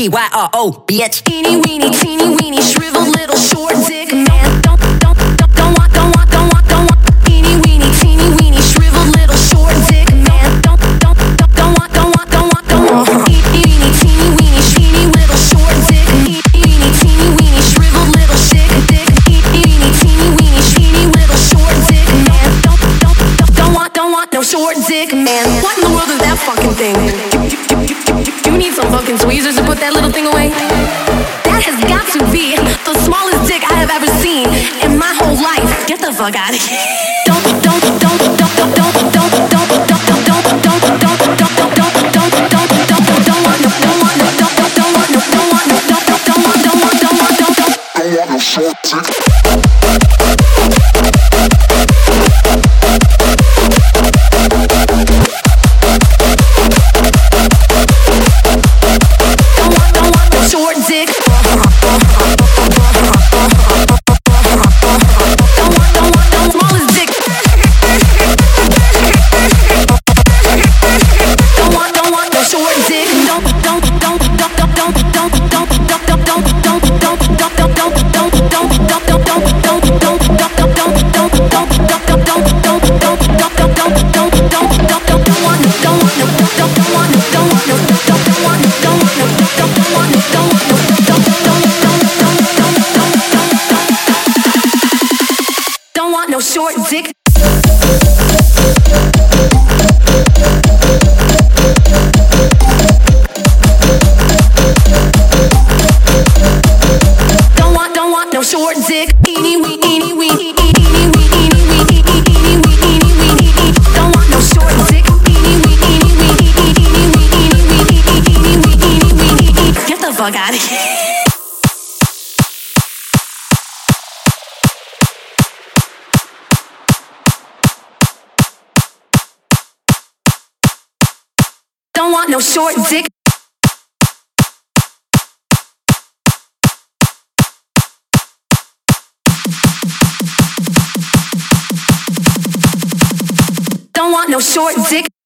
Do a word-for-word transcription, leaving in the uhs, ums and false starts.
T Y R O, bitch. Teeny weeny, teeny weeny, shriveled little short dick man. Don't, don't, don't, don't want, don't want, don't want, don't want. Teeny weeny, teeny weeny, shriveled little short dick man. Don't, don't, don't, don't want, don't want, don't want, don't want. Teeny weeny, teeny weeny, teeny little short dick. Teeny weeny, teeny weeny, shriveled little shit dick. Teeny weeny, teeny weeny, teeny little short dick man. Don't, don't, don't, don't want, don't want no short dick man. What in the world is that fucking thing? You need some fucking tweezers to put that little thing away. That has got to be the smallest dick I have ever seen in my whole life. Get the fuck out of here. Don't, don't, don't, don't, don't, don't, don't, don't, don't, don't, don't, don't, don't, don't, don't, don't, don't, don't want no, don't want no, don't, don't want no, don't want no, don't, don't want, don't want, don't want, don't, don't, don't want no short dick. No short dick. Don't want, don't want no short dick. Eeny wee, eeny wee, eeny wee, eeny wee, eeny wee, eeny wee. Don't want no short dick. Eeny wee, eeny wee, eeny wee, eeny wee, eeny wee, eeny wee. Get the fuck out of here. Don't want no short dick. Don't want no short dick.